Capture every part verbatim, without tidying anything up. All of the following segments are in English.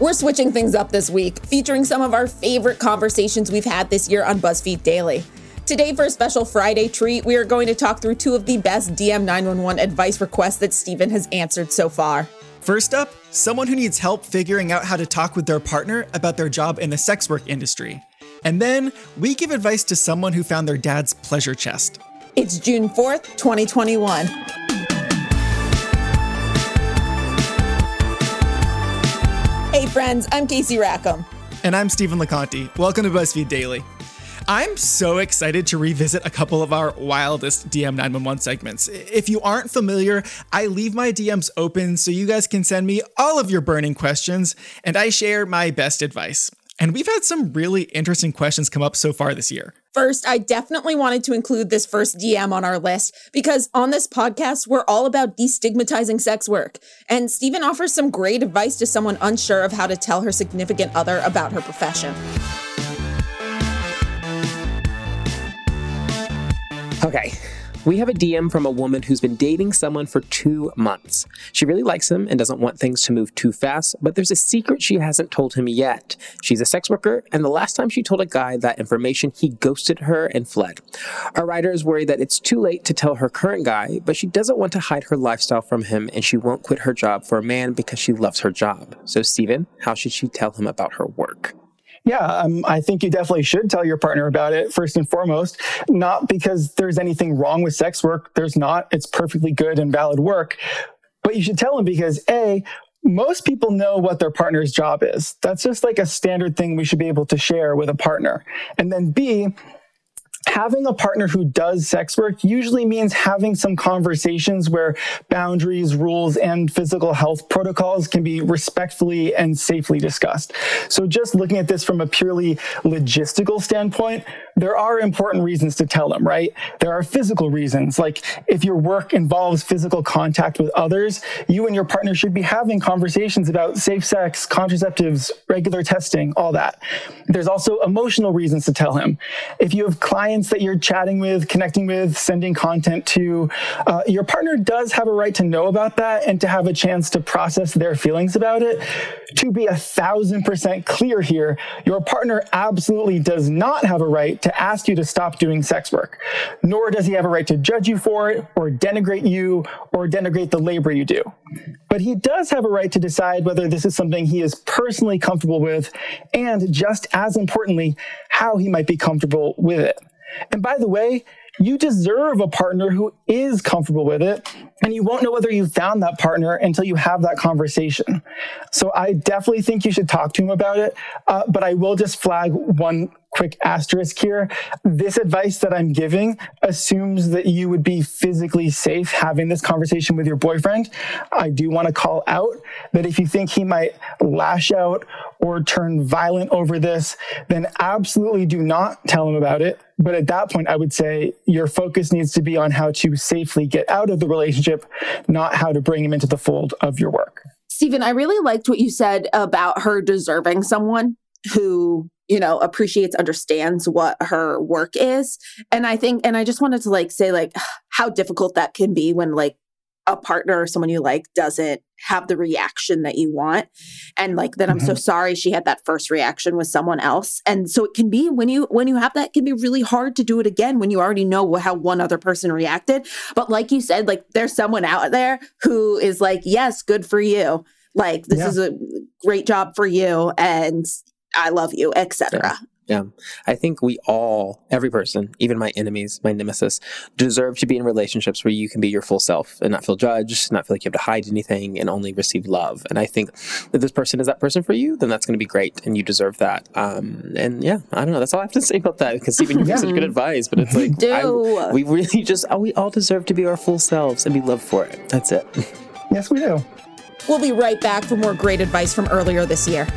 We're switching things up this week, featuring some of our favorite conversations we've had this year on BuzzFeed Daily. Today, for a special Friday treat, we are going to talk through two of the best D M nine one one advice requests that Steven has answered so far. First up, someone who needs help figuring out how to talk with their partner about their job in the sex work industry. And then, we give advice to someone who found their dad's pleasure chest. It's June fourth, twenty twenty-one. Hey friends, I'm Casey Rackham. And I'm Stephen LeConte. Welcome to BuzzFeed Daily. I'm so excited to revisit a couple of our wildest D M nine one one segments. If you aren't familiar, I leave my D Ms open so you guys can send me all of your burning questions, and I share my best advice. And we've had some really interesting questions come up so far this year. First, I definitely wanted to include this first D M on our list because on this podcast, we're all about destigmatizing sex work. And Steven offers some great advice to someone unsure of how to tell her significant other about her profession. Okay, we have a D M from a woman who's been dating someone for two months. She really likes him and doesn't want things to move too fast, but there's a secret she hasn't told him yet. She's a sex worker, and the last time she told a guy that information, he ghosted her and fled. Our writer is worried that it's too late to tell her current guy, but she doesn't want to hide her lifestyle from him, and she won't quit her job for a man because she loves her job. So, Steven, how should she tell him about her work? Yeah, um, I think you definitely should tell your partner about it, first and foremost, not because there's anything wrong with sex work. There's not. It's perfectly good and valid work. But you should tell him because, A, most people know what their partner's job is. That's just like a standard thing we should be able to share with a partner. And then B, having a partner who does sex work usually means having some conversations where boundaries, rules, and physical health protocols can be respectfully and safely discussed. So just looking at this from a purely logistical standpoint, there are important reasons to tell them, right? There are physical reasons, like if your work involves physical contact with others, you and your partner should be having conversations about safe sex, contraceptives, regular testing, all that. There's also emotional reasons to tell him. If you have clients that you're chatting with, connecting with, sending content to, uh, your partner does have a right to know about that and to have a chance to process their feelings about it. To be a thousand percent clear here, your partner absolutely does not have a right to ask you to stop doing sex work, nor does he have a right to judge you for it or denigrate you or denigrate the labor you do. But he does have a right to decide whether this is something he is personally comfortable with and, just as importantly, how he might be comfortable with it. And by the way, you deserve a partner who is comfortable with it, and you won't know whether you found that partner until you have that conversation. So I definitely think you should talk to him about it, uh, but I will just flag one quick asterisk here. This advice that I'm giving assumes that you would be physically safe having this conversation with your boyfriend. I do want to call out that if you think he might lash out or turn violent over this, then absolutely do not tell him about it. But at that point, I would say your focus needs to be on how to safely get out of the relationship, not how to bring him into the fold of your work. Steven, I really liked what you said about her deserving someone who, you know, appreciates, understands what her work is. And I think, and I just wanted to like say like how difficult that can be when like a partner or someone you like doesn't have the reaction that you want. And like, then I'm mm-hmm. so sorry she had that first reaction with someone else. And so it can be when you, when you have that, it can be really hard to do it again when you already know how one other person reacted. But like you said, like there's someone out there who is like, yes, good for you. Like, this yeah. is a great job for you. And I love you, et cetera. Yeah. Yeah. I think we all, every person, even my enemies, my nemesis, deserve to be in relationships where you can be your full self and not feel judged, not feel like you have to hide anything, and only receive love. And I think if this person is that person for you, then that's going to be great, and you deserve that. Um, and yeah, I don't know. That's all I have to say about that, because Stephen, you have such good advice, but it's like, I, we really just, oh, we all deserve to be our full selves and be loved for it. That's it. Yes, we do. We'll be right back for more great advice from earlier this year.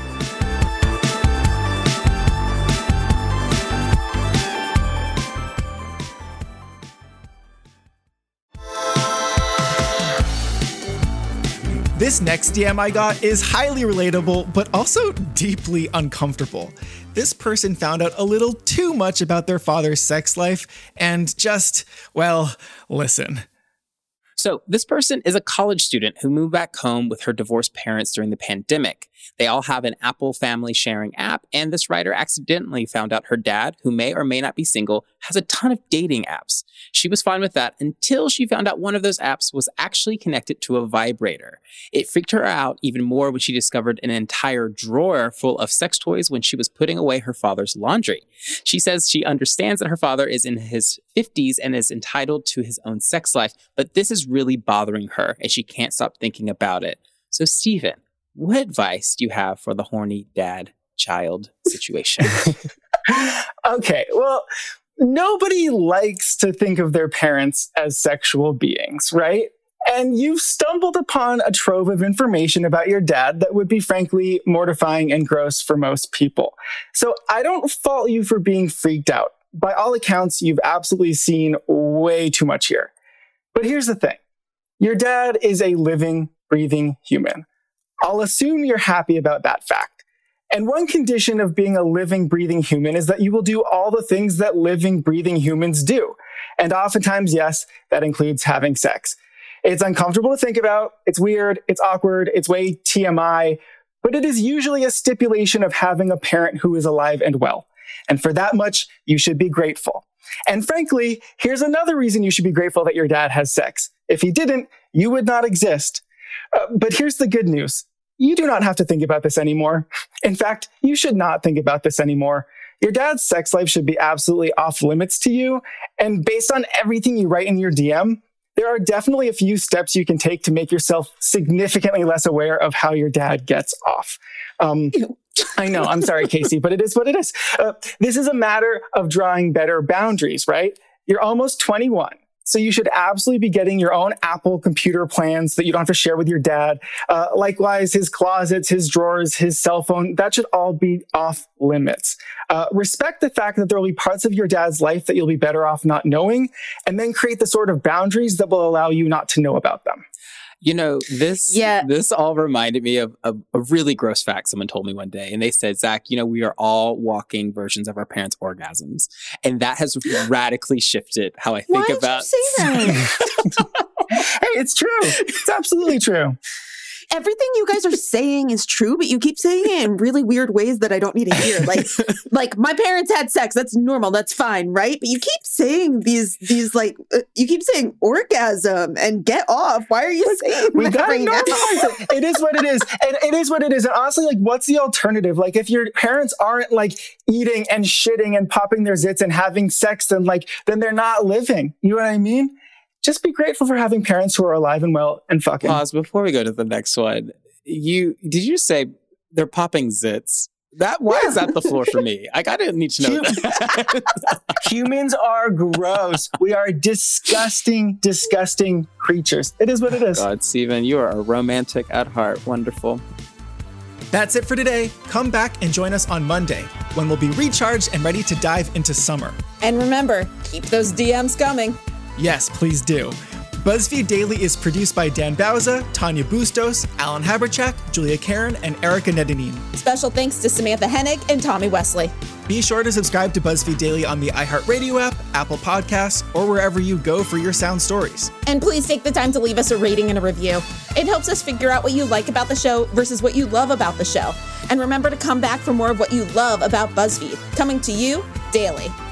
This next D M I got is highly relatable, but also deeply uncomfortable. This person found out a little too much about their father's sex life and just, well, listen. So this person is a college student who moved back home with her divorced parents during the pandemic. They all have an Apple family sharing app, and this writer accidentally found out her dad, who may or may not be single, has a ton of dating apps. She was fine with that until she found out one of those apps was actually connected to a vibrator. It freaked her out even more when she discovered an entire drawer full of sex toys when she was putting away her father's laundry. She says she understands that her father is in his fifties and is entitled to his own sex life, but this is really bothering her and she can't stop thinking about it. So, Stephen, what advice do you have for the horny dad-child situation? Okay, well, nobody likes to think of their parents as sexual beings, right? And you've stumbled upon a trove of information about your dad that would be frankly mortifying and gross for most people. So I don't fault you for being freaked out. By all accounts, you've absolutely seen way too much here. But here's the thing. Your dad is a living, breathing human. I'll assume you're happy about that fact. And one condition of being a living, breathing human is that you will do all the things that living, breathing humans do. And oftentimes, yes, that includes having sex. It's uncomfortable to think about, it's weird, it's awkward, it's way T M I, but it is usually a stipulation of having a parent who is alive and well. And for that much, you should be grateful. And frankly, here's another reason you should be grateful that your dad has sex. If he didn't, you would not exist. Uh, but here's the good news. You do not have to think about this anymore. In fact, you should not think about this anymore. Your dad's sex life should be absolutely off limits to you. And based on everything you write in your D M, there are definitely a few steps you can take to make yourself significantly less aware of how your dad gets off. Um, I know, I'm sorry, Casey, but it is what it is. Uh, this is a matter of drawing better boundaries, right? You're almost twenty-one. So you should absolutely be getting your own Apple computer plans that you don't have to share with your dad. Uh, likewise, his closets, his drawers, his cell phone, that should all be off limits. Uh, respect the fact that there will be parts of your dad's life that you'll be better off not knowing, and then create the sort of boundaries that will allow you not to know about them. You know, this yeah. this all reminded me of, of a really gross fact someone told me one day. And they said, Zach, you know, we are all walking versions of our parents' orgasms. And that has radically shifted how I think Why about... Why did you say that? Hey, it's true. It's absolutely true. Everything you guys are saying is true, but you keep saying it in really weird ways that I don't need to hear. Like, like my parents had sex. That's normal. That's fine, right? But you keep saying these, these like, uh, you keep saying orgasm and get off. Why are you saying we that gotta right now? it. it is what it is. And it is what it is. And honestly, like, what's the alternative? Like, if your parents aren't like eating and shitting and popping their zits and having sex, then like, then they're not living. You know what I mean? Just be grateful for having parents who are alive and well and fucking. Pause before we go to the next one. You did you say they're popping zits? That why yeah. is that the floor for me? Like, I didn't need to know Hum- that. Humans are gross. We are disgusting, disgusting creatures. It is what it is. God, Stephen, you are a romantic at heart. Wonderful. That's it for today. Come back and join us on Monday when we'll be recharged and ready to dive into summer. And remember, keep those D Ms coming. Yes, please do. BuzzFeed Daily is produced by Dan Bauza, Tanya Bustos, Alan Haberchak, Julia Karen, and Erica Nedanin. Special thanks to Samantha Hennig and Tommy Wesley. Be sure to subscribe to BuzzFeed Daily on the iHeartRadio app, Apple Podcasts, or wherever you go for your sound stories. And please take the time to leave us a rating and a review. It helps us figure out what you like about the show versus what you love about the show. And remember to come back for more of what you love about BuzzFeed, coming to you daily.